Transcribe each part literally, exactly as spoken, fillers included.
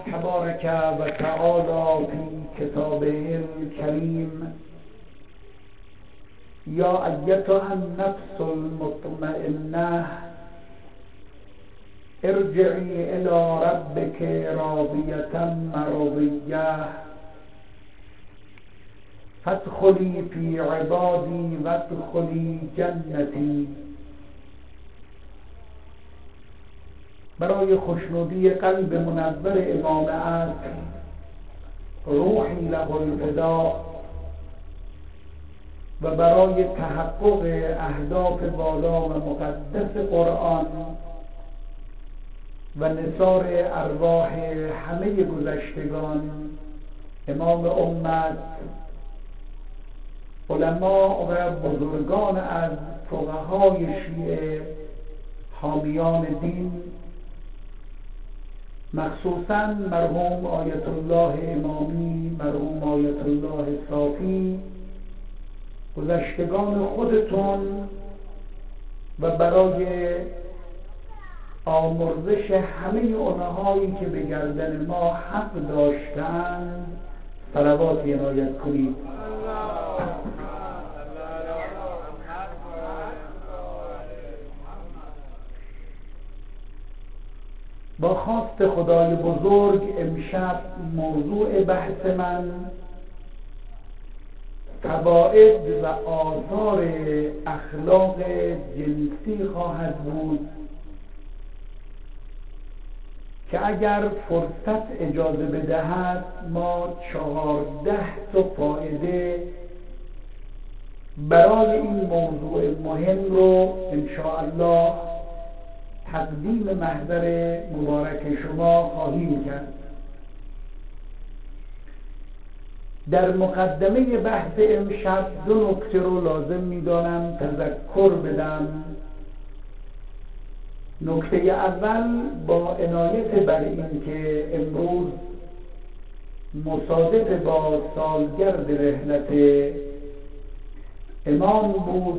تبارک و تعالی فی کتابه الکریم یا ایتها النفس المطمئنه ارجعی الی ربک راضیة مرضیة فادخلی فی عبادی وادخلی جنتی. برای خوشنودی قلب منور امام عصر روحی له الفداء و برای تحقق اهداف بالا و مقدس قرآن و نثار ارواح همه گذشتگان، امام امت، علما و بزرگان از فقهای شیعه، حامیان دین، مخصوصاً مرحوم آیت الله امامی، مرحوم آیت الله صافی، گذشتگان خودتون و برای آمرزش همه اونهایی که به گردن ما حق داشتند صلوات عنایت کنید. با خواست خدای بزرگ امشب موضوع بحث من فواید و آثار اخلاق جنسی خواهد بود که اگر فرصت اجازه بدهد ما چهارده تا فایده برای این موضوع مهم رو انشاءالله تقدیم محضر مبارک شما خواهیم کرد. در مقدمه بحث امشب دو نکته رو لازم می‌دانم تذکر بدم. نکته اول با عنایت بر این که امروز مصادف با سالگرد رحلت امام بود،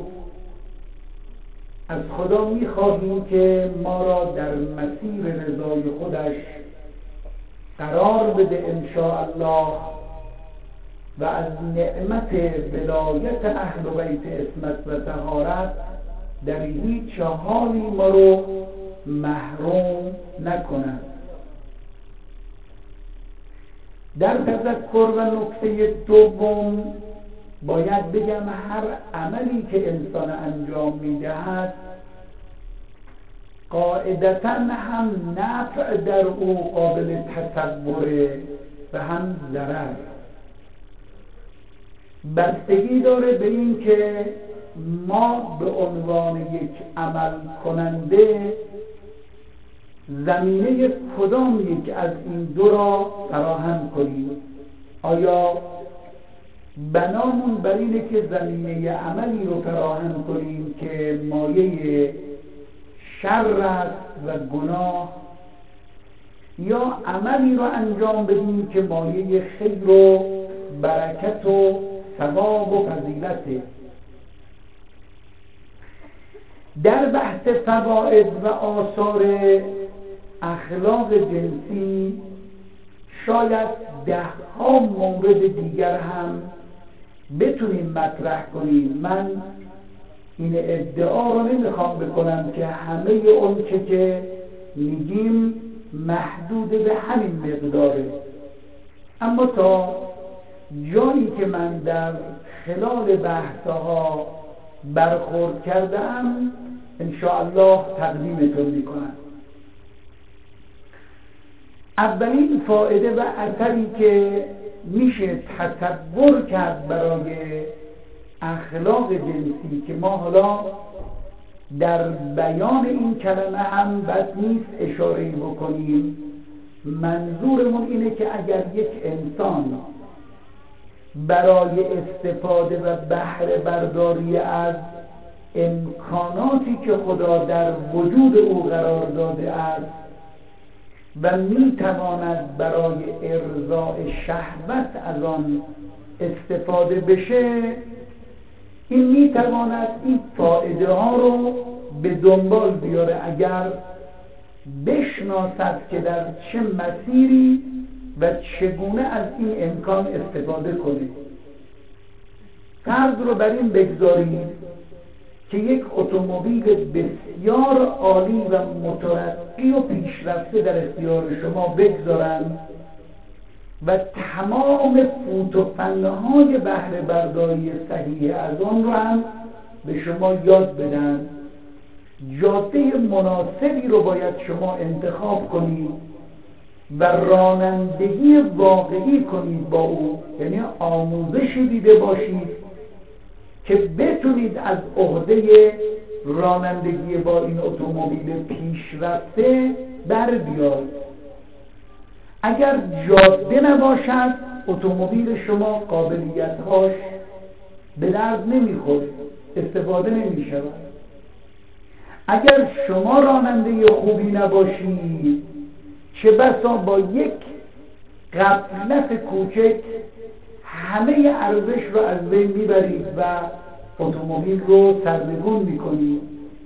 از خدا می‌خواهیم که ما را در مسیر رضای خودش قرار بده انشاءالله و از نعمت ولایت اهل بیت عصمت و طهارت در هیچ حالی ما رو محروم نکند. در تذکر و نکته دوم باید بگم هر عملی که انسان انجام میدهد قاعدتاً هم نفع در او قابل تصوره و هم ضرر. بستگی داره به این که ما به عنوان یک عمل کننده زمینه کدام یک از این دو را فراهم کنیم. آیا بنامون بر اینه که زمینه عملی رو فراهم کنیم که مایه شر است و گناه، یا عملی رو انجام بدیم که مایه خیر و برکت و ثواب و فضیلته؟ در بحث فواید و آثار اخلاق جنسی شاید ده ها مورد دیگر هم بتونیم مطرح کنیم. من این ادعا رو نمیخوام بکنم که همه اون چه که میگیم محدود به همین مقداره، اما تا جایی که من در خلال بحثها برخورد کردم انشاءالله تقدیمتون میکنم. اولین فایده و اثری که میشه تصور کرد برای اخلاق جنسی که ما حالا در بیان این کلمه هم بد نیست اشاره بکنیم، منظورمون اینه که اگر یک انسان برای استفاده و بهره برداری از امکاناتی که خدا در وجود او قرار داده است و میتواند برای ارضاء شهوت از آن استفاده بشه، این میتواند این فایده ها رو به دنبال بیاره اگر بشناسد که در چه مسیری و چگونه از این امکان استفاده کنید. فرض رو بر این بگذارید که یک اتومبیل بسیار عالی و مترقی و پیشرفته در اختیار شما بگذارن و تمام فوت و فنهای بهره برداری صحیح از آن رو هم به شما یاد بدن. جاده مناسبی رو باید شما انتخاب کنید و رانندگی واقعی کنید با او، یعنی آموزشی دیده باشید که بتونید از عهده رانندگی با این اتومبیل پیشرفته بر بیاید. اگر جاده نباشد اتومبیل شما قابلیت‌هاش به درد نمیخوره، استفاده نمی‌شود. اگر شما راننده خوبی نباشید چه بسا با یک غفلت کوچک همه ارزش رو از بین میبرید و اتومبیل رو سرنگون میکنید.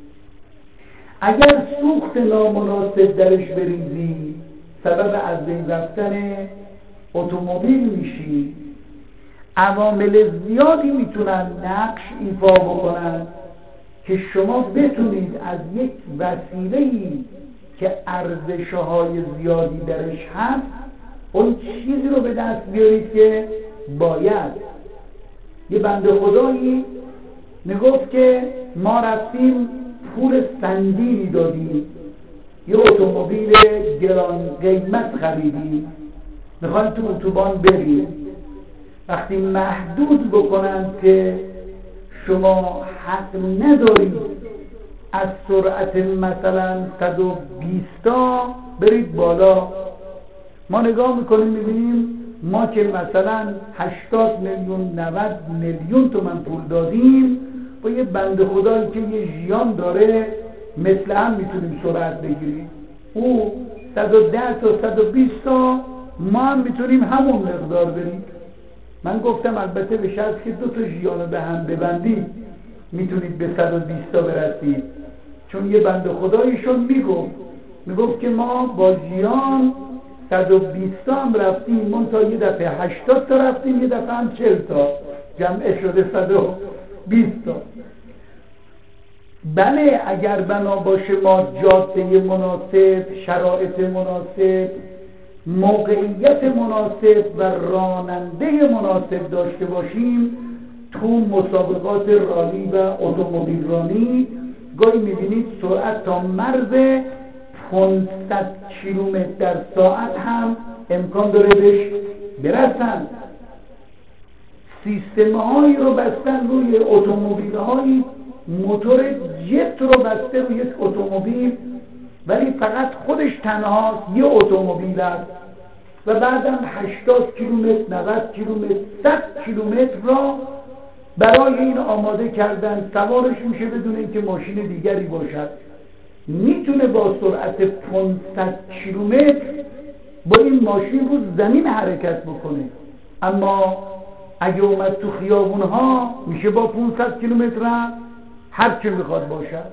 اگر سوخت نامناسب درش بریزید سبب از بین رفتن اتومبیل میشید. عوامل زیادی میتونن نقش ایفا بکنن که شما بتونید از یک وسیله‌ای که ارزش‌های زیادی درش هست اون چیزی رو به دست بیارید که باید. یه بنده خدایی میگفت که ما رفتیم پول سنگینی دادیم یه اتومبیل گران قیمت خریدیم، میخوایم تو اتوبان بریم. وقتی محدود بکنن که شما حق ندارید از سرعت مثلا صد و بیست تا برید بالا، ما نگاه میکنیم میبینیم ما که مثلا هشتاد میلیون نود میلیون تومن پول دادیم با یه بنده خدایی که یه ژیان داره مثل هم میتونیم سرعت بگیریم. او صد و ده تا صد و بیست تا، ما هم میتونیم همون مقدار بریم. من گفتم البته به شرط که دو تا ژیان به هم ببندید میتونید به صد و بیست تا برسید. چون یه بنده خدایشون میگفت میگفت که ما با ژیان صد و بیست تا هم رفتیم، من تا یه دفعه هشتاد تا رفتیم، یه دفعه هم چهل تا، جمعه شده صد و بیست تا. بله اگر بنا باشه ما جاده مناسب، شرایط مناسب، موقعیت مناسب و راننده مناسب داشته باشیم، تو مسابقات رالی و اتومبیل رانی گاهی میبینید سرعت تا مرز پانصد کیلومتر در ساعت هم امکان داره بهش برسن. سیستم هایی رو بستن روی اتومبیل هایی، موتور جت رو بسته روی اتومبیل ولی فقط خودش تنهاست، یه اتومبیل است و بعدم هشتاد کیلومتر، نود کیلومتر، صد کیلومتر را برای این آماده کردن. سوارش میشه بدون اینکه ماشین دیگری باشد. میتونه با سرعت پانصد کیلومتر با این ماشین رو زمین حرکت بکنه، اما اگه اومد تو خیابون ها میشه با پانصد کیلومتر هر چه میخواد باشد.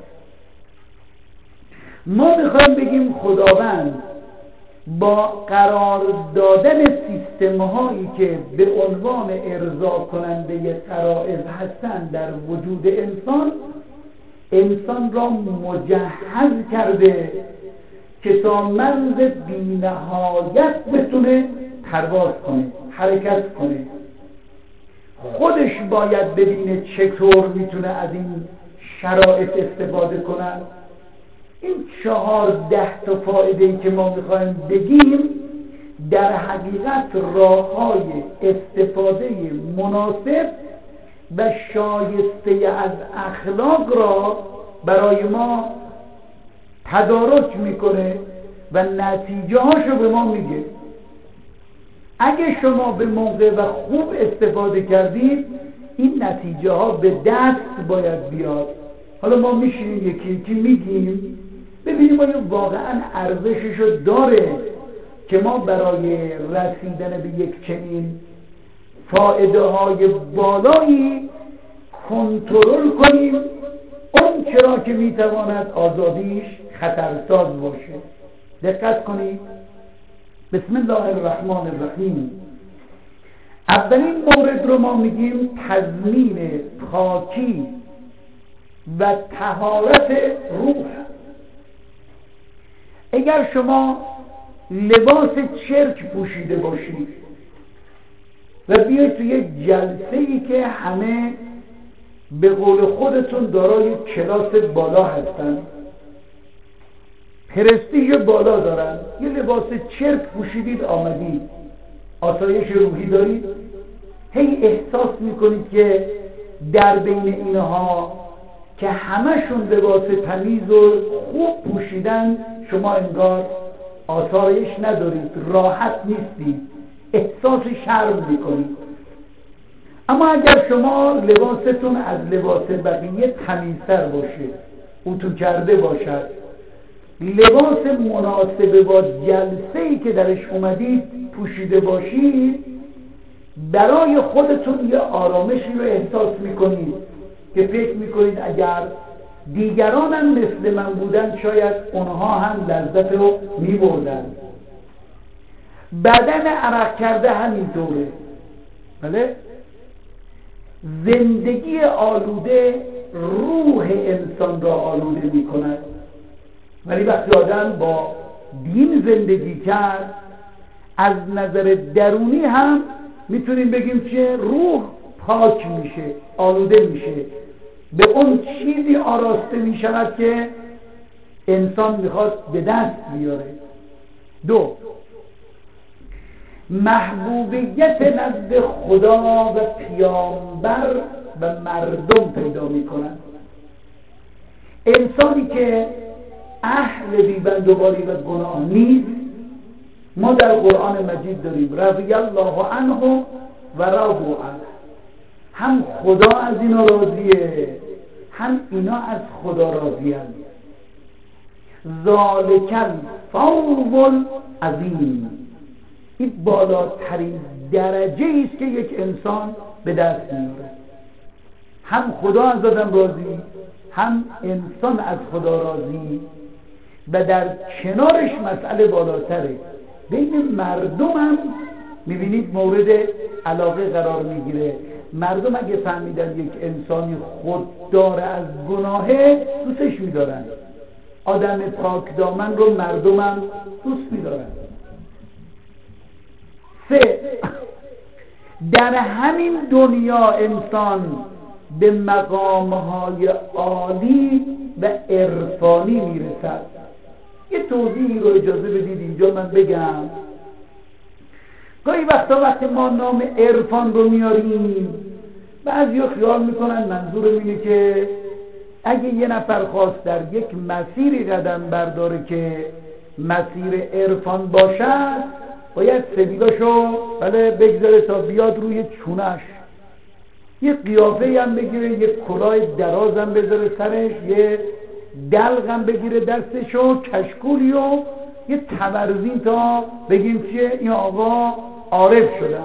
ما میخوایم بگیم خداوند با قرار دادن سیستم هایی که به عنوان ارضا کننده غرایز هستند در وجود انسان، انسان را مجهز کرده که تا مرز بی‌نهایت بتونه پرواز کنه، حرکت کنه. خودش باید ببینه چطور میتونه از این شرایط استفاده کنن. این چهار ده تا فایده‌ای که ما میخوایم بگیم در حقیقت راه‌های استفاده مناسب و شایسته از اخلاق را برای ما تدارک میکنه و نتیجه هاشو به ما میگه. اگه شما به موقع و خوب استفاده کردید این نتیجه ها به دست باید بیاد. حالا ما میشینیم یکی یکی میگیم ببینیم آیا واقعا ارزششو داره که ما برای رسیدن به یک چنین فائده های بالایی کنترل کنیم اون چرا که میتواند آزادیش خطرساز باشه. دقت کنید بسم الله الرحمن الرحیم. اولین مورد رو ما میگیم تضمین پاکی و طهارت روح. اگر شما لباس چرک پوشیده باشید و بیاید توی جلسه ای که همه به قول خودتون دارای کلاس بالا هستن، پرستیژ بالا دارن، یه لباس چرک پوشیدید آمدید، آسایش روحی دارید؟ هی احساس میکنید که در بین اینها که همشون لباس تمیز و خوب پوشیدن شما انگار آسایش ندارید، راحت نیستید، احساس شرم میکنید. اما اگر شما لباستون از لباس بقیه تمیزتر باشه، اتو کرده باشد، لباس مناسب با جلسه‌ای که درش اومدید پوشیده باشید، برای خودتون یه آرامشی رو احساس میکنید که فکر میکنید اگر دیگران هم مثل من بودن شاید اونها هم لذت رو میبردن. بدن عرق کرده همینطوره. بله؟ زندگی آلوده روح انسان را آلوده میکند، ولی وقتی آدم با دین زندگی کرد، از نظر درونی هم میتونیم بگیم که روح پاک میشه، آلوده میشه، به اون چیزی آراسته میشود که انسان میخواد به دست بیاره. دو، محبوبیت نزد خدا و پیامبر و مردم پیدا میکنند. انسانی که اهل بی‌بندوباری و گناه نیست، ما در قرآن مجید داریم رضی الله عنه و رضوا عنه، هم خدا از اینا راضیه، هم اینا از خدا راضی‌اند. ذالک الفوز العظیم، این بالاترین درجه است که یک انسان به دست میاره. هم خدا از آدم راضی، هم انسان از خدا راضی، و در کنارش مسئله بالاتره. بین مردم هم میبینید مورد علاقه قرار میگیره. مردم اگه فهمیدن یک انسانی خوددار از گناهه، دوستش میدارن. آدم پاک دامن رو مردم هم دوست میدارن. سه، در همین دنیا انسان به مقامهای عالی و عرفانی میرسد. یه توضیحی رو اجازه بدید اینجا من بگم. گاهی وقتا وقتی ما نام عرفان رو میاریم، بعضی ها خیال میکنن منظورم اینه که اگه یه نفر خواست در یک مسیری قدم برداره که مسیر عرفان باشد، باید سبیلاشو بله بگذاره تا بیاد روی چونش، یه قیافه هم بگیره، یه کلاه دراز هم بذاره سرش، یه دلق هم بگیره دستشو، کشکولی و یه تبرزین تا بگیم چیه این آقا عارف شدن.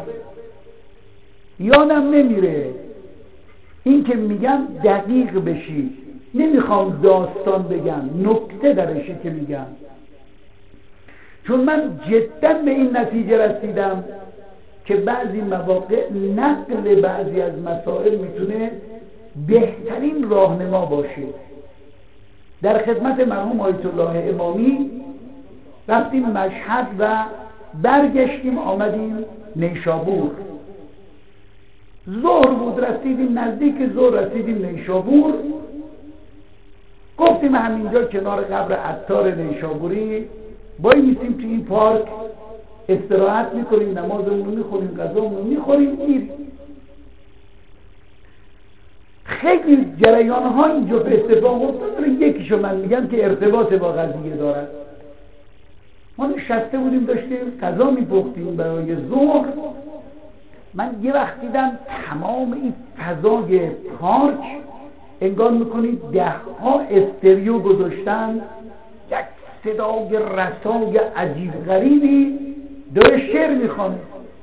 یادم نمیره این که میگم دقیق بشی، نمیخوام داستان بگم، نکته درشه که میگم، چون من جدا به این نتیجه رسیدم که بعضی مواقع نقل بعضی از مسائل میتونه بهترین راهنما باشه. در خدمت مرحوم آیت الله امامی رفتیم مشهد و برگشتیم آمدیم نیشابور. ظهر بود، رسیدیم نزدیک ظهر رسیدیم نیشابور. گفتیم همینجا کنار قبر عطار نیشابوری بایی میسیم تو این پارک استراحت میکنیم، نمازمون میخوریم، غذامون میخوریم، میریم. خیلی جریان ها اینجا به اتفاق افتاد. یکیشو من میگم که ارتباط با قضیه دارد. ما نشسته بودیم داشتیم غذا میپختیم برای ظهر. من یه وقت دیدم تمام این فضای پارک انگار میکنید ده ها استریو گذاشتن، یک صدای رسای عجیب غریبی داره شعر میخوانه.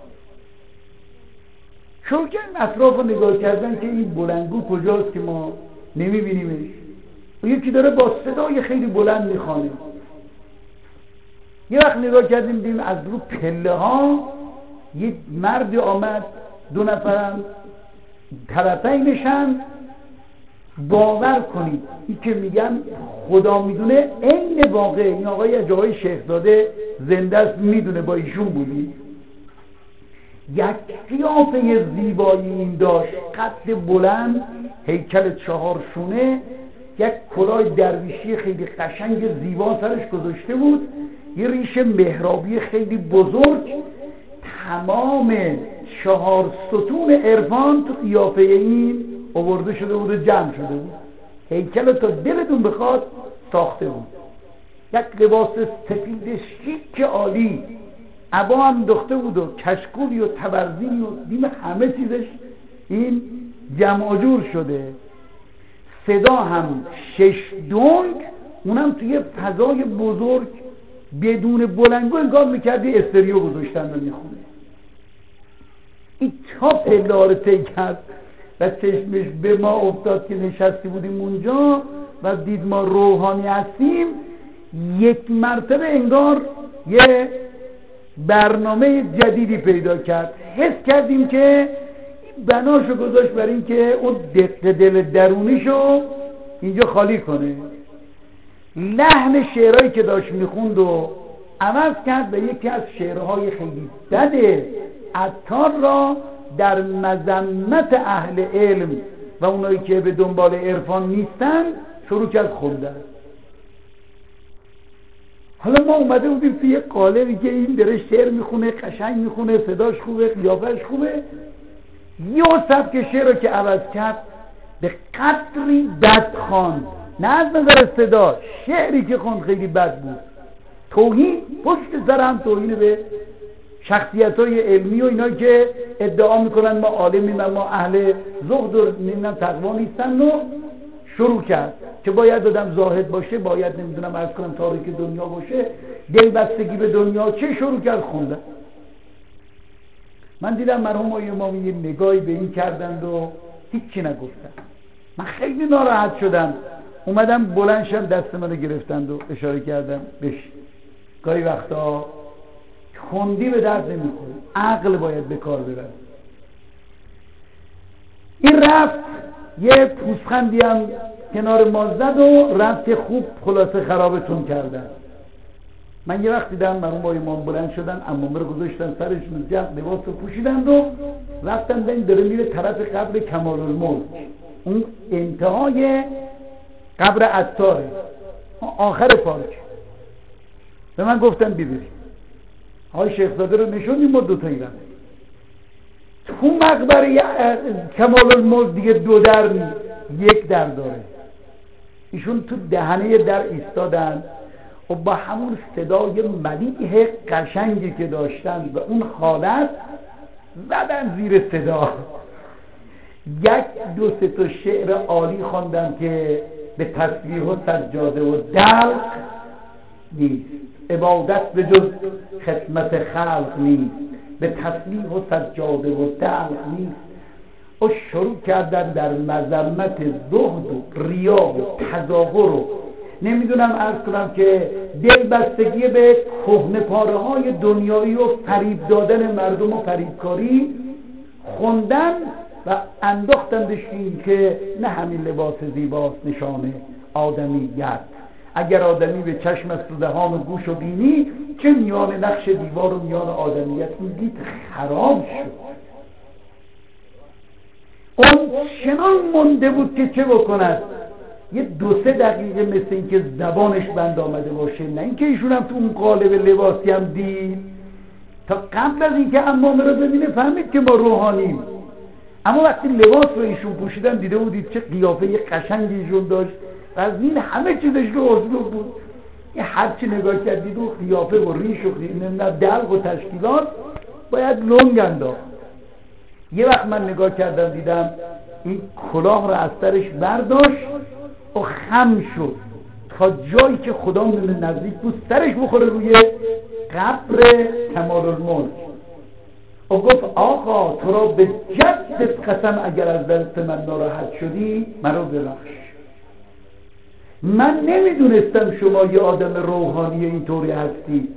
شروع کردن اطراف رو نگاه کردن که این بلندگو کجاست که ما نمیبینیمش. و یکی داره با صدای خیلی بلند میخوانه. یه وقت نگاه کردیم دیدیم از رو پله ها یه مردی آمد، دو نفرم طرفینشن. باور کنید این که میگم خدا میدونه عین واقع این آقای از جای شیخزاده زنده است، میدونه با ایشون بودی. یک قیافه زیبایی این داشت، قد بلند، هیکل چهار شونه، یک کلاه درویشی خیلی قشنگ زیبا سرش گذاشته بود، یه ریش محرابی خیلی بزرگ. تمام چهار ستون عرفان تو قیافه این آورده شده بود و جمع شده بود. هیکل تا دلتون بخواد ساخته بود. یک لباس سفید شیک عالی، عبا هم دخته بود و کشکولی و تبرزینی و دیم همه چیزش این جمع جور شده. صدا هم شش دنگ، اونم توی فضای بزرگ بدون بلنگو انگار میکردی استریو گذاشتن و میخونه. این تا پلار طی کرد و چشمش به ما افتاد که نشستی بودیم اونجا و دید ما روحانی هستیم. یک مرتبه انگار یه برنامه جدیدی پیدا کرد. حس کردیم که بناشو گذاشت برای این که اون دق دل درونیشو اینجا خالی کنه. لحن شعرهایی که داشت میخوند و عوض کرد به یکی از شعرهای خیلی بد عطار را در مذمت اهل علم و اونایی که به دنبال عرفان نیستن شروع کرد خوندن. حالا ما اومده بودیم توی قالبی که این داره شعر میخونه، قشنگ میخونه، صداش خوبه، قیافش خوبه. یه سبک شعر رو که عوض کرد به قدری بد خواند، نه از نظر صدا، شعری که خوند خیلی بد بود. توهین پشت سر هم توهین به شخصیت‌های علمی و اینا که ادعا میکنن ما عالمیم و ما اهل زهد و نمیدونم تقوا نیستن و شروع کرد که باید آدم زاهد باشه، باید نمیدونم عرض کنم تاریک دنیا باشه، دل بستگی به دنیا چه. شروع کرد خوندن. من دیدم مرحوم آقای امامی یه نگاهی به این کردند و هیچی نگفتن. من خیلی ناراحت شدم، اومدم بلند شدم دست منو گرفتند و اشاره کردم بش. گاهی وقتا خوندی به درد نمیخوره، عقل باید به کار ببر. این رفت یه پوزخندی هم کنار ما زد و رفت خوب خلاصه خرابتون کردن. من یه وقت دیدم مرحوم با امام بلند شدن، عمامه رو گذاشتن سرشون، جمع لباس رو پوشیدند و رفتن بین داره میره طرف قبر کمال الملک. اون انتهای قبر عطاره، آخر پارک. به من گفتن بیبریم. آقای شیخزاده رو نشوندیم و دوتایی رفت. تو مقبره کمال الملک دیگه دو در نیست، یک در داره. ایشون تو دهنه در ایستادن و با همون صدای ملیح قشنگی که داشتن و اون حالت زدن زیر صدا. یک دو سه تا شعر عالی خواندن که به تسبیح و سجاده و دلق نیست، عبادت به جز خدمت خلق نیست، به تسبیح و سجاده و دلق نیست. و شروع کردن در مذمت زهد و ریا و تظاهر و نمیدونم عرض کنم که دل بستگی به کهنه پاره های دنیایی و فریب دادن مردم و فریبکاری خوندن و انداختندش این که نه همین لباس زیباست نشانه آدمیت. اگر آدمی به چشم است و دهان و گوش و بینی، چه میان نقش دیوار و میان آدمیت این دید خراب شد. اون چنان مونده بود که چه بکند، یه دو سه دقیقه مثل این که زبانش بند آمده باشه، نه اینکه ایشون هم تو اون قالب لباسی هم دید. تا قبل از اینکه عمامه رو ببینه فهمید که ما روحانیم، اما وقتی لباس رو ایشون پوشیدن دیده بودید چه قیافه قشنگی ایشون داشت و از این همه چیزش رو اسلوب بود. یه هرچی نگاه کردید و قیافه و ریش و خیلی دلق و تشکیلات باید لنگ انداخت. یه وقت من نگاه کردم دیدم این کلاه رو از سرش برداشت و خم شد تا جایی که خدا میدونه نزدیک بود سرش بخوره روی قبر کمال الملک و گفت آقا تو را به جدت قسم اگر از دست من ناراحت شدی منو ببخش. من نمیدونستم شما یه آدم روحانی اینطوری هستی.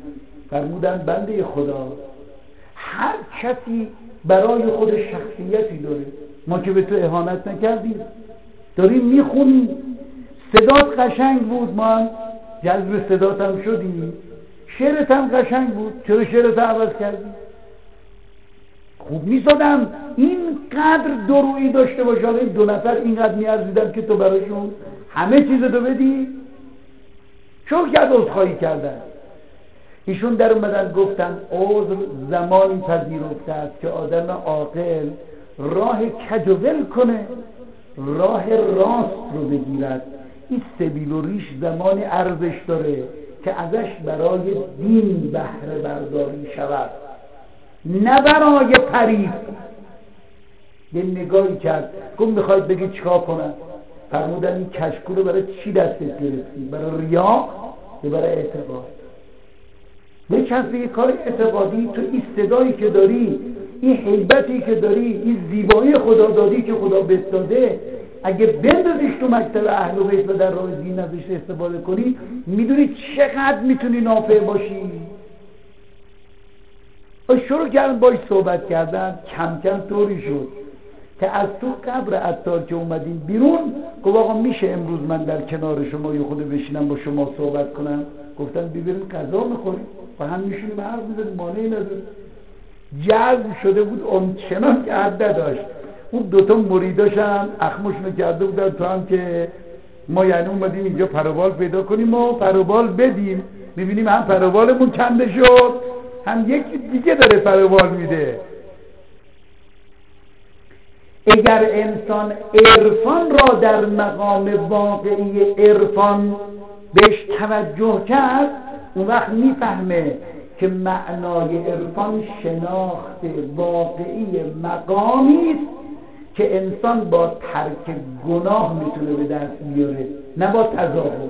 فرمودن بنده خدا، هر کسی برای خود شخصیتی داره. ما که به تو اهانت نکردیم، داریم میخونیم، صدات قشنگ بود، ما هم جذب صدات هم شدیم، شعرت هم قشنگ بود، چرا شعرت عوض کردی؟ خوب نیست آدم اینقدر درویی داشته باشه. این دو نفر اینقدر میارزیدن که تو براشون همه چیزتو بدی؟ چون که عذرخواهی کردن. ایشون در اومدن گفتن عذر زمانی پذیرفته است که آدم عاقل راه کجول کنه، راه راست رو بگیرد. این سبیل و ریش زمانی ارزش داره که ازش برای دین بهره برداری شود، نه برای پریب. یه نگاهی کرد، گفت میخواید بگید چیکار کنم؟ فرمودن این کشکول رو برای چی دستت گرفتی؟ برای ریا یا برای اعتقاد؟ یه کسی یه کار اعتقادی، تو این صدایی که داری، این هیبتی که داری، این زیبایی خدا دادی که خدا بهت داده، اگه بندازیش تو مکتب اهل بیت و در راه دین ازش استفاده کنی، میدونی چقدر میتونی نافع باشی. و شروع کردن باش صحبت کردن، کم کم طوری شد که از تو قبر عطار که اومدیم بیرون، گفت آقا میشه امروز من در کنار شما یه خود بشینم با شما صحبت کنم؟ گفتن ببینیم غذا میخوریم و هم میشونیم حرف میزنیم، مانعی نداره. جذب شده بود اون چنان که عده داشت. اون دوتا مریداش هم اخمشونو کرده بودن تو هم که ما یعنی اومدیم اینجا پروبال پیدا کنیم و پروبال بدیم. میبینیم هم پروبالمون کنده شد، هم یکی دیگه داره پروبال میده. اگر انسان عرفان را در مقام واقعی عرفان بهش توجه کرد، اون وقت میفهمه که معنای عرفان شناخت واقعی مقامی است که انسان با ترک گناه میتونه به دست بیاره، نه با تظاهر.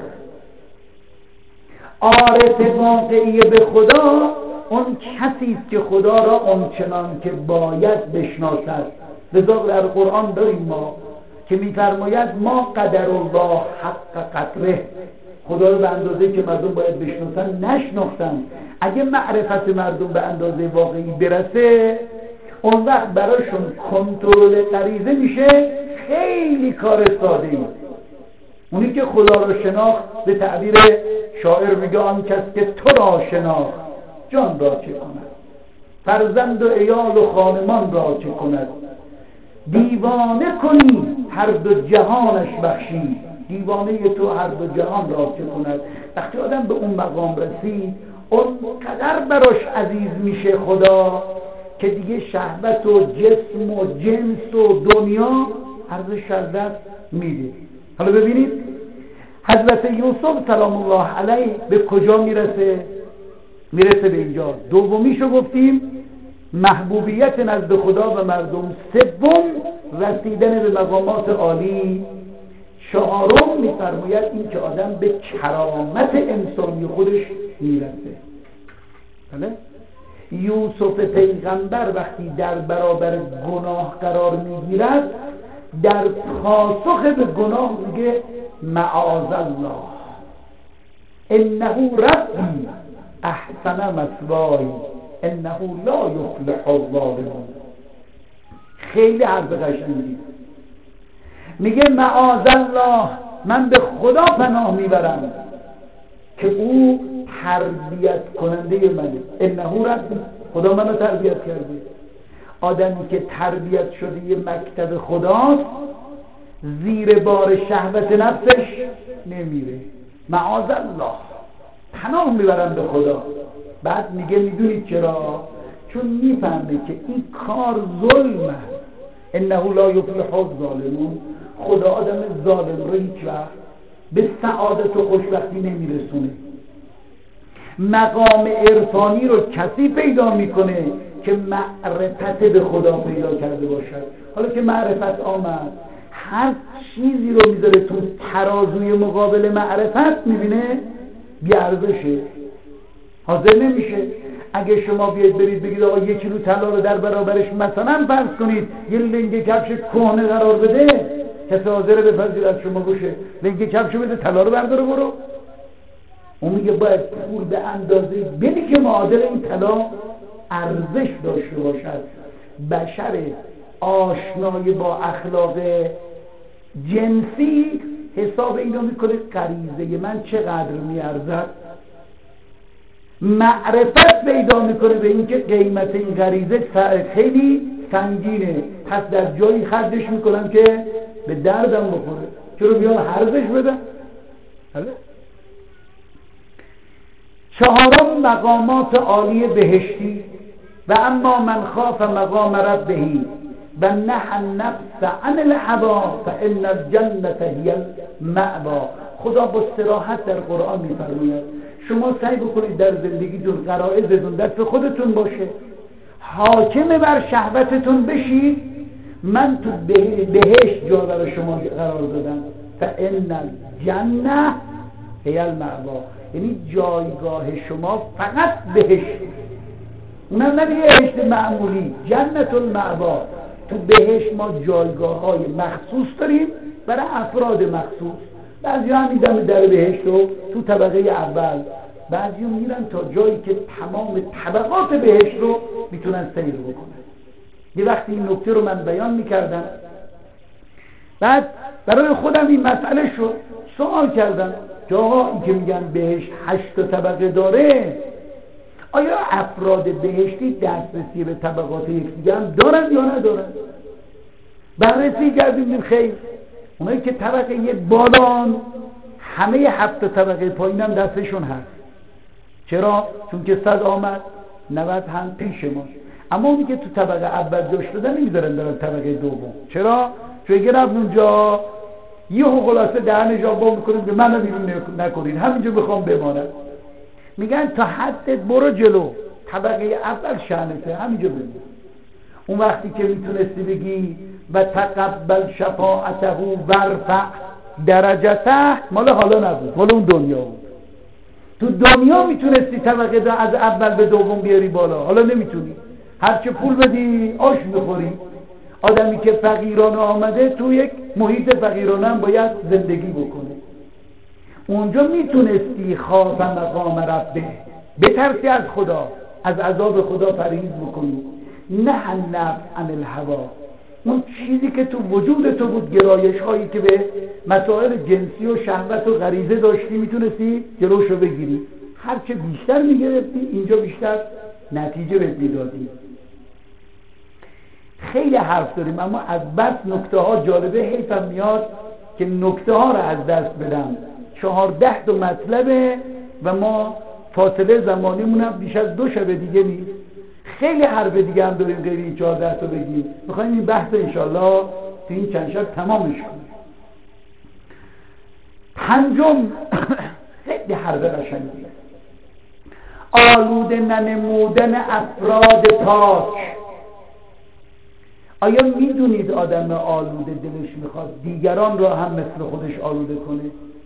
عارف واقعی به خدا اون کسی است که خدا را اونچنان که باید بشناسد. لذا در قرآن داریم ما که میفرماید ما قدر الله حق قدره، خدا رو به اندازه که مردم باید بشناسن نشناختن. اگه معرفت مردم به اندازه واقعی برسه، اون وقت براشون کنترل غریزه میشه خیلی کار ساده ای. اونی که خدا رو شناخت، به تعبیر شاعر میگه آن کس که تو را شناخت جان را چه کند، فرزند و عیال و خانمان را چه کند، دیوانه کنی هر دو جهانش بخشی، دیوانه تو هر دو جهان را چه کند. وقتی آدم به اون مقام رسید، اون قدر براش عزیز میشه خدا که دیگه شهوت و جسم و جنس و دنیا ارزش از دست میده. حالا ببینید حضرت یوسف سلام الله علیه به کجا میرسه؟ میرسه به اینجا. دومیشو گفتیم محبوبیت نزد خدا و مردم، سوم رسیدن به مقامات عالی، چهارم میفرماید این که آدم به کرامت انسانی خودش میرسه. بله؟ یوسف پیغمبر وقتی در برابر گناه قرار میگیرد، در پاسخ به گناه میگه معاذ الله انه ربی احسن مثوای انه لا یفلح الظالمون. خیلی حرف قشنگی. میگه معاذ الله، من به خدا پناه میبرم که او تربیت کننده منه. انه ربی، خدا منو تربیت کرده. آدمی که تربیت شده یه مکتب خداست، زیر بار شهوت نفسش نمیره. معاذ الله، پناه میبرم به خدا. بعد میگه میدونید چرا؟ چون میفهمه که این کار ظلمه. انه لا یفلح الظالمون. خدا آدم ظالم رو هیچ وقت به سعادت و خوشبختی نمیرسونه. مقام عرفانی رو کسی پیدا میکنه که معرفت به خدا پیدا کرده باشد. حالا که معرفت آمد، هر چیزی رو میذاره تو ترازوی مقابل معرفت، میبینه بیارزشه، حاضر نمیشه. اگه شما بیاید برید بگید آقا یک کیلو طلا رو در برابرش مثلا فرض کنید یه لنگه کفش کهنه قرار بده، کسی حاضر بپذیره از شما گوشه لنگه کفشو بده طلا رو برداره برو؟ اون میگه باید پول به اندازه بدی که معادل این طلا ارزش داشته باشد. بشر آشنای با اخلاق جنسی حساب اینو میکنه غریزه من چقدر میارزد، معرفت پیدا میکنه به اینکه قیمت این غریزه خیلی سنگینه، پس در جایی خرجش میکنم که به دردم بخوره، چرا بیان هرزش بدم. چهارم مقامات عالی بهشتی و اما من خاف مقام ربه و نهى النفس عن الهوى فان الجنة هي المأوى. خدا با صراحت در قرآن میفرماید شما سعی بکنید در زندگیتون غرایزتون دست خودتون باشه، حاکم بر شهوتتون بشید، من تو بهشت جا برای شما قرار دادم. فان الجنة هي المأوى، یعنی جایگاه شما فقط بهشت، اونم نه بهشت معمولی، جنت المأوى. تو بهشت ما جایگاه های مخصوص داریم برای افراد مخصوص. بعضی ها هم میدن در بهشت رو تو طبقه اول، بعضی ها میرن تا جایی که تمام طبقات بهشت رو میتونن سیر بکنن. یه وقتی این نکته رو من بیان میکردم، بعد برای خودم این مسئله شد، سوال کردم جاها این که میگن بهشت هشت طبقه داره، آیا افراد بهشتی دسترسی به طبقات یکدیگر هم دارن یا ندارن؟ بررسی کردیم خیر، اونایی که طبقه یک بالان همه هفت طبقه پایین هم دستشون هست. چرا؟ چون که صد آمد نود هم پیش ما. اما اونی که تو طبقه اول جاش دادن نمیذارن برن طبقه دوم. چرا؟ چون اگه رفت اونجا یه خلاصه دهن جابا میکنیم که منو بیرون نکنین، همینجا بخوام بمانم. میگن تا حد برو جلو، طبقه اول شأنته، همینجا بمون. اون وقتی که میتونستی بگی و تقبل شفاعته ورفع درجته، مال حالا نبود، مال اون دنیا بود. تو دنیا میتونستی طبقه دا از اول به دوم بیاری بالا، حالا نمیتونی. هرچه پول بدی آش بخوری. آدمی که فقیرانه آمده تو یک محیط فقیرانه هم باید زندگی بکنه. اونجا میتونستی خاف مقام ربه، بترسی از خدا، از عذاب خدا پرهیز بکنی. نه النفس عن الهوى، اون چیزی که تو وجود تو بود، گرایش هایی که به مسائل جنسی و شهوت و غریزه داشتی، میتونستی جلوشو بگیری. هرچه بیشتر میگرفتی اینجا بیشتر نتیجه بهت میدادی. خیلی حرف داریم اما از بس نکته ها جالبه، حیفم میاد که نکته ها رو از دست بدم. چهارده تا مطلبه و ما فاصله زمانیمون هم بیش از دو شب دیگه نیست. خیلی حرف دیگه هم داریم غیر این چهارده تا بگیم. میخوایم این بحث انشالله تو این چند شب تمامش کنیم. پنجم خیلی حرف قشنگیه، آلوده ننمودن افراد پاک. آیا میدونید آدم آلوده دلش میخواد دیگران را هم مثل خودش آلوده کنه؟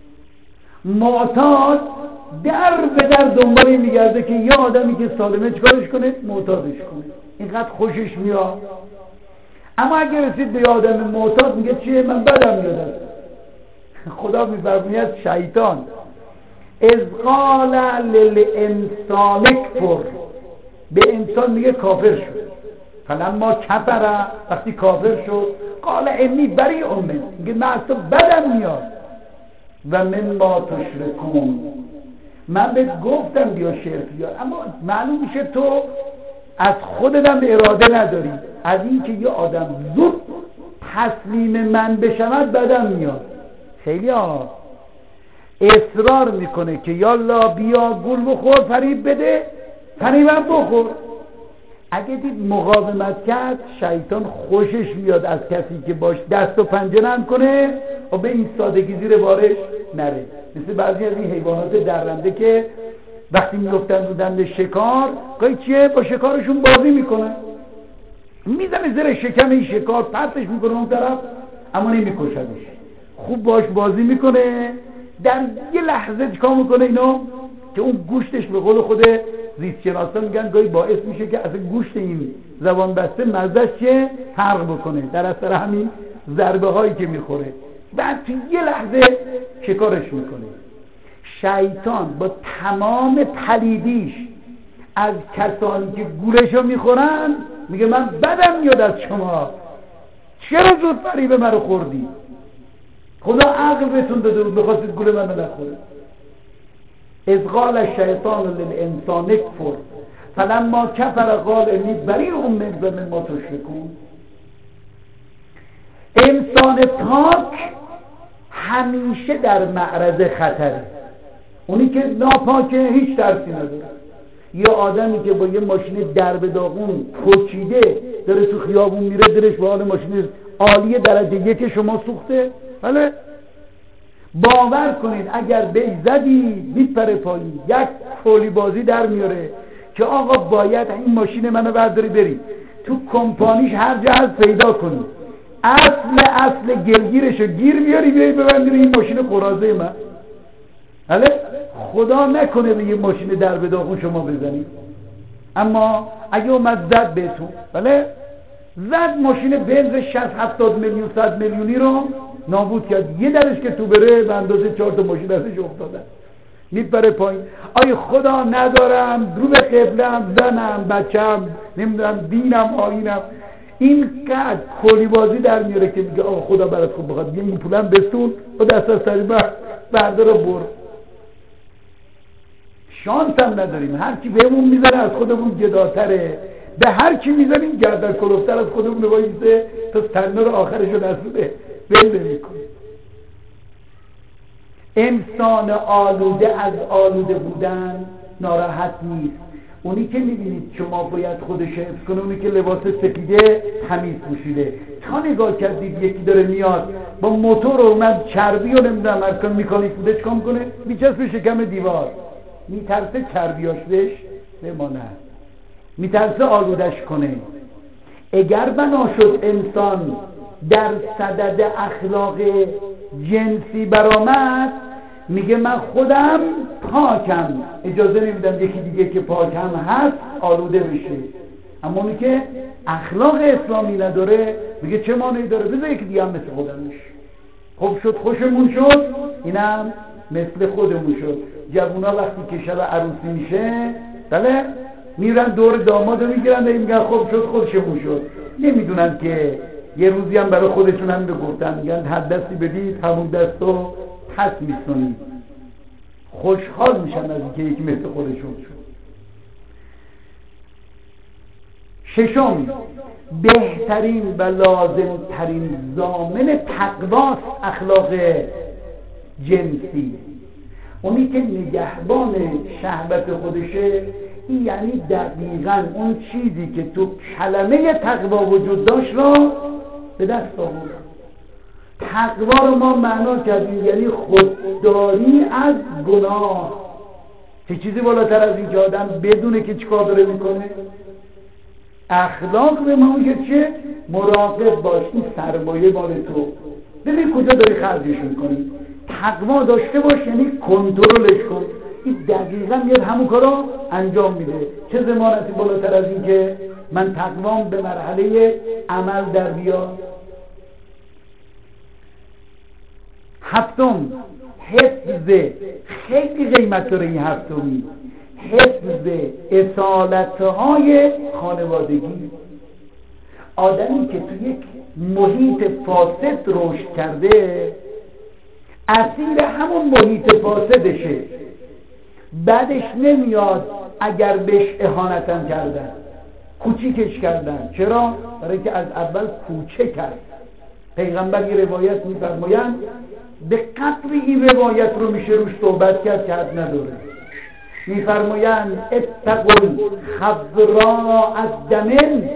معتاد در به در دنبالی میگرده که یه آدمی که سالمه چکارش کنه؟ معتادش کنه. اینقدر خوشش میاد. اما اگر رسید به آدم معتاد میگه چیه؟ من بدم میاد. خدا میفرماید شیطان اذ قال للانسان اکفر، به انسان میگه کافر شد. فلما کفر، وقتی کافر شد، قال انی بریء منک، میگه من از تو بدم میاد. و من ما تشرکون، من بهت گفتم بیا شرک بیار، اما معلوم میشه تو از خودت هم اراده نداری. از این که یه آدم زود تسلیم من بشود بدم میاد. خیلی ها اصرار میکنه که یالا بیا گول بخور، فریب بده، فریبم بخور. اگه دید مقاومت کرد، شیطان خوشش میاد از کسی که باش دست و پنجه نرم کنه و به این سادگی زیر بارش نره. مثل بعضی از این حیوانات درنده که وقتی میفتن رو دنده شکار، گاهی چیه؟ با شکارشون بازی میکنن، میزنه زیر شکم این شکار، پرتش میکنه اون طرف، اما نمیکشدش. خوب باش بازی میکنه، در یه لحظه چیکار میکنه اینو که اون گوشتش به قول خود زیستشناسا میگن گاهی باعث میشه که اصلا گوشت این زبان بسته مزهش چه فرق بکنه در اثر همین ضربه هایی که میخوره. بعد تو یه لحظه شکارش میکنه. شیطان با تمام پلیدیش از کسانی که گولشو میخورن میگه من بدم میاد از شما، چرا زود فریب من رو خوردی؟ خدا عقل بهتون داده بود بخواستید گول من رو نخوره. اذ قال الشیطان للانسان اکفر فلما کفر قال انی بریء منک و مما تشرکون. انسان پاک همیشه در معرض خطره. اونی که ناپاکه هیچ ترسی نداره. یه آدمی که با یه ماشین درب داغون پوچیده داره تو خیابون میره، درش به حال ماشین عالی درجه یک شما سوخته، بله باور کنید اگر بیزدی میپره پایین، یک کولی بازی در میاره که آقا باید این ماشین منو برداری بری تو کمپانیش هر جا هست پیدا کنی، اصل اصل گلگیرشو گیر میاری بیایی ببندی این ماشین قرازه من. بله خدا نکنه به یه ماشین در به داغون شما بزنید، اما اگه اومد زد بهتون، بله زد ماشین بنز شصت هفتاد میلیون صد میلیونی رو نابود کرد، یه درش که تو بره به اندازه چهار تا ماشین ازش افتادن میپره پایین. آی خدا ندارم، رو به قبلم، زنم، بچم، نمیدونم دینم، آیینم، این قد کلی بازی در میاره که میگه آقا خدا برات خوب بخواد یه این پولم بستون و دست از سری برده رو بر. شانس هم نداریم، هر کی بهمون میزنه از خودمون جداتره، به هر کی میزنیم گردن کلوفتر از خودمون نواییسته تا تنور آخرش رو نصیبه بنده میکنه. انسان آلوده از آلوده بودن ناراحت نیست. اونی که میبینید شما باید خودش حفظ کنه، اونی که لباس سفیده تمیز پوشیده، تا نگاه کردید یکی داره میاد با موتور اومد چربی و نمیدونم ارکان میکنه خودش کام کنه میچسبه شکم دیوار، میترسه چربیاش بهش بمانه، میترسه آلودش کنه. اگر بنا شد انسان در صدد اخلاق جنسی برآمد، میگه من خودم پاکم، اجازه نمیدم یکی دیگه که پاکم هست آلوده بشه. اما اونی که اخلاق اسلامی نداره میگه چه مانعی داره، بذار یکی دیگه هم مثل خودمش. خوب شد خوشمون شد، اینم مثل خودمون شد. جوونا وقتی که شب عروسی میشه، بله میرن دور دامادو میگیرن و میگن خوب شد خوشمون شد، نمیدونن که یه روزی هم برای خودشون هم بگفتن، میگن هر دستی بدید همون دستو پس میسونید. خوشحال میشن از اینکه یکی مثل خودشون شد. ششم، بهترین و لازم ترین ضامن تقواست اخلاق جنسی. اونی که نگهبان شهوت خودشه، این یعنی دقیقاً اون چیزی که تو کلمه تقوا وجود داشت رو به دست آورد. تقوا رو ما معنا کردیم یعنی خودداری از گناه. چه چیزی بالاتر از این که آدم بدونه که چیکار داره میکنه؟ اخلاق به ما میگه چه؟ مراقب باش، این سرمایه مال تو، ببین کجا داری خرجش میکنی. تقوا داشته باش یعنی کنترلش کن. این دقیقاً میاد همون کارو انجام میده. چه ضمانتی بالاتر از این که من تقوام به مرحله عمل در بیاد. هفتم، حفظ، خیلی قیمت داره این هفتمی، حفظ اصالتهای خانوادگی. آدمی که تو یک محیط فاسد رشد کرده اسیر همون محیط فاسدشه، بعدش نمیاد اگر بهش اهانتم کردن، کوچیکش کردن. چرا؟ برای که از اول کوچک کرد. پیغمبر یه روایت میفرمایند به قدری این روایت رو میشه روش صحبت کرد که حد نداره. میفرمایند اتقوا خضراء الدم.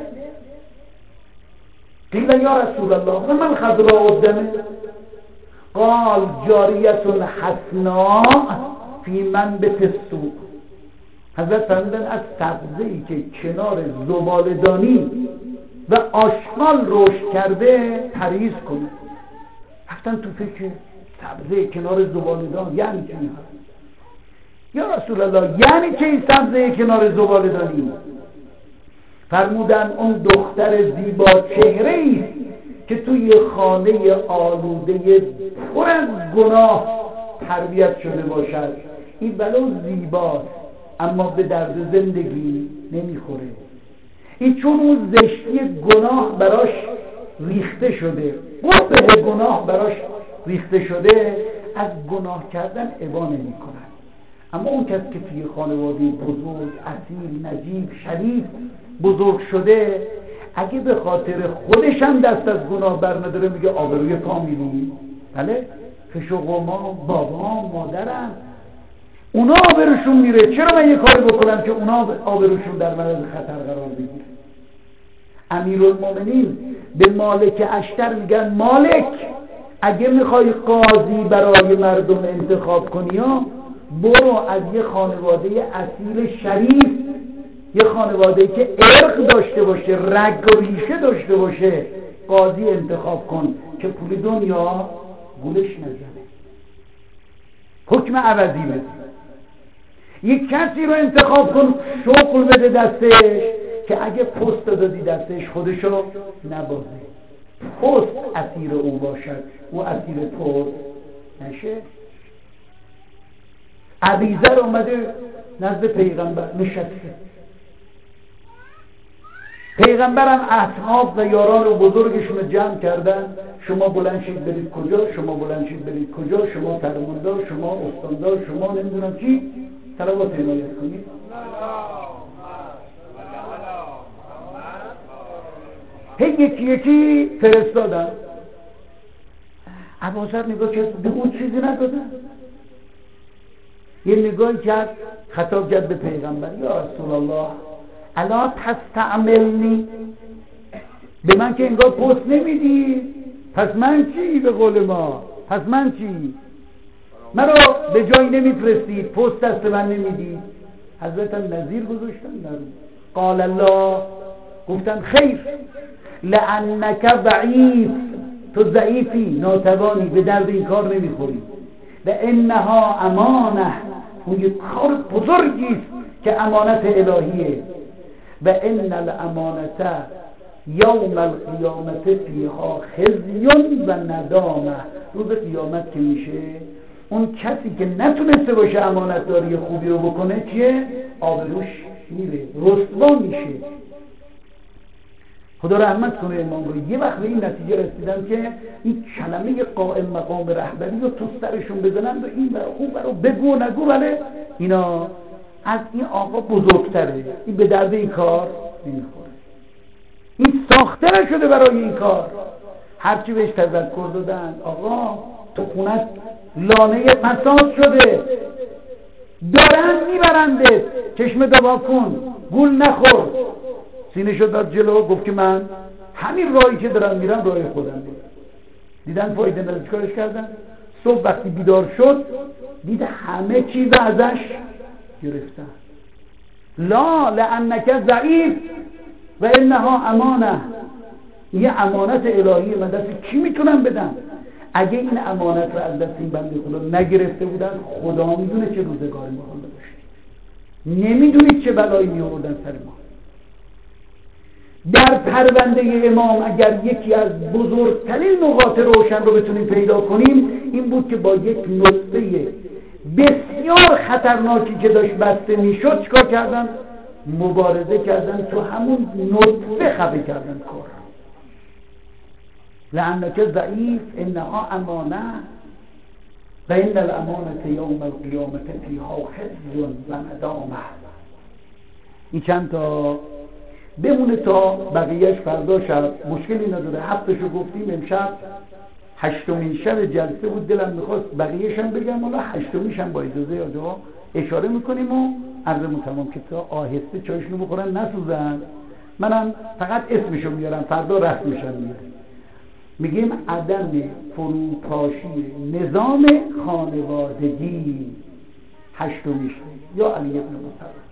قیل یا رسول الله و من خضراء الدم؟ قال جاریة حسناء فی منبت السوق. حضرت فرمودن از سبزه‌ای که کنار زباله‌دانی و آشغال رشد کرده پرهیز کنید. رفتن تو فکر سبزه کنار زباله‌دان یعنی چی؟ یا رسول الله یعنی چه این سبزه کنار زباله‌دانی؟ فرمودن اون دختر زیبا چهره‌ای است که توی خانه آلوده پر از گناه تربیت شده باشد این ولو زیباست اما به درد زندگی نمیخوره. این چون اون زشتی گناه براش ریخته شده، قبه گناه براش ریخته شده، از گناه کردن ابا نمی کنن. اما اون کس که توی خانواده بزرگ، اصیل، نجیب، شریف بزرگ شده، اگه به خاطر خودش هم دست از گناه بر نداره میگه آبروی فامیلی، بله فش و قما، بابا، مادرم، اونا آبروشون میره، چرا من یه کاری بکنم که اونا آبروشون در معرض خطر قرار بگیره؟ امیرالمومنین به مالک اشتر میگن مالک اگه میخوای قاضی برای مردم انتخاب کنی ها، برو از یه خانواده اصیل شریف، یه خانواده که ارق داشته باشه، رگ و ریشه داشته باشه، قاضی انتخاب کن که پول دنیا گولش نزنه، حکم عوضی بده. یک کسی رو انتخاب کن شغل بده دستش که اگه پست دادی دستش خودشو نبازه، پست اسیر او باشد، او اسیر پست نشه. ابیذر اومده نزد پیغمبر نشسته، پیغمبرم اصحاب و یاران و بزرگشون رو جمع کردن، شما بلند شید برید کجا، شما بلند شید برید کجا، شما فرماندار، شما استاندار، شما نمیدونم چی، صلوات عنایت کنید. هی یکی یکی فرستادن. ابوذر نگاه کرد، به اون چیزی ندادن. یه نگاه کرد، خطاب کرد به پیغمبر، یا رسول الله الا تستعملنی، به من که انگار پست نمیدی، پس من چی؟ به قول ما پس من چی؟ مرا به جایی نمیفرستید، پست دست من نمیدید. حضرت نظیر گذاشتن نرو. قال الله، گفتن خیر، لانک ضعیف، تو ضعیفی، ناتوانی، به درد این کار نمیخوری. و انها امانه، اون یک کار بزرگیست که امانت الهیه. و ان الامانته یوم القیامت فیها خزی و ندامه، روز قیامت که میشه اون کسی که نتونسته باشه امانتداری خوبی رو بکنه چیه؟ آبروش میره، رسوا میشه. خدا رحمت کنه امام رو. یه وقت به این نتیجه رسیدم که این کلمه قائم مقام رهبری رو تو سرشون بزنن و این برای اون برای بگو نگو، ولی اینا از این آقا بزرگتره، این به درد این کار نمیخوره، این ساخته نشده برای این کار. هرچی بهش تذکر دادن، آقا تو خونت لانه فساد شده، دارن میبرنده، چشم دوا کن، گول نخور. سینه شد داد جلو، گفت که من همین راهی که دارم میرم راه خودم. دیدن فایده نداره، چیکارش کردن؟ صبح وقتی بیدار شد دید همه چیز ازش گرفتن. لا لانک ضعیف و انها امانه، یه امانت الهی من دست کی میتونم بدم؟ اگه این امانت رو از دست این بنده خدا نگرفته بودن، خدا میدونه چه روزگاری ما خونده باشید، نمیدونید چه بلایی میآوردن سر ما. در پرونده امام اگر یکی از بزرگترین نقاط روشن رو بتونیم پیدا کنیم، این بود که با یک نطفه بسیار خطرناکی که داشت بسته میشد چیکار کردن؟ مبارزه کردن، تو همون نطفه خفه کردن کار. لعنک ضعیف انها امانه و ان الامانه یوم القیامت فیها خزی و ندامه. این چند تا بمونه تا بقیهش فردا شب، مشکلی نداره. هفتشو گفتیم، امشب هشتمین شب جلسه بود، دلم میخواست بقیهش هم بگم، ولی هشتمیش هم با اجازه آجا اشاره میکنیم و عرضمون تمام که تا آهسته چایشونو بخورن نسوزن. منم فقط اسمشو میارم، فردا رسمشم میارم. میگیم عدم فروپاشی نظام خانوادگی، هشتمیش یا علی ابن مطلب.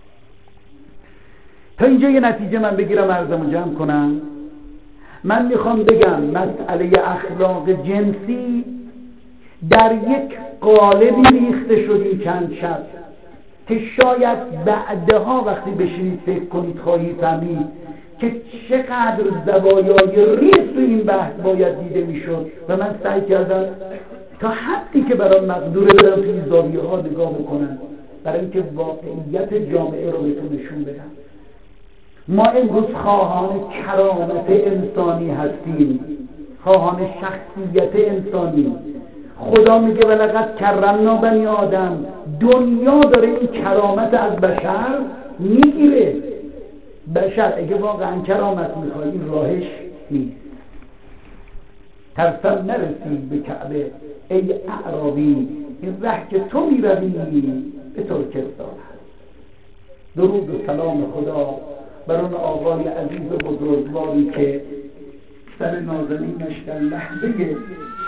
تا اینجا یه نتیجه من بگیرم عرضمو جمع کنم. من میخوام بگم مسئله اخلاق جنسی در یک قالبی ریخته شدیم چند شب که شاید بعدها وقتی بشینید فکر کنید خواهید فهمید که چقدر زوایای ریز تو این بحث باید دیده میشد و من سعی کردم تا حدی که برای مقدوره برن توی زاویه ها نگاه بکنن برای اینکه واقعیت جامعه رو بهتون نشون بدن. ما امروز خواهان کرامت انسانی هستیم، خواهان شخصیت انسانی. خدا میگه ولقد کرمنا بنی آدم. دنیا داره این کرامت از بشر میگیره. بشر اگه واقعا کرامت میخواد این راهش نیست. ترسم نرسید به کعبه ای اعرابی، این ره که تو میروی به تو کردار. درود و سلام خدا بر اون آقای عزیز و بزرگواری که سر نازنینش در لحظه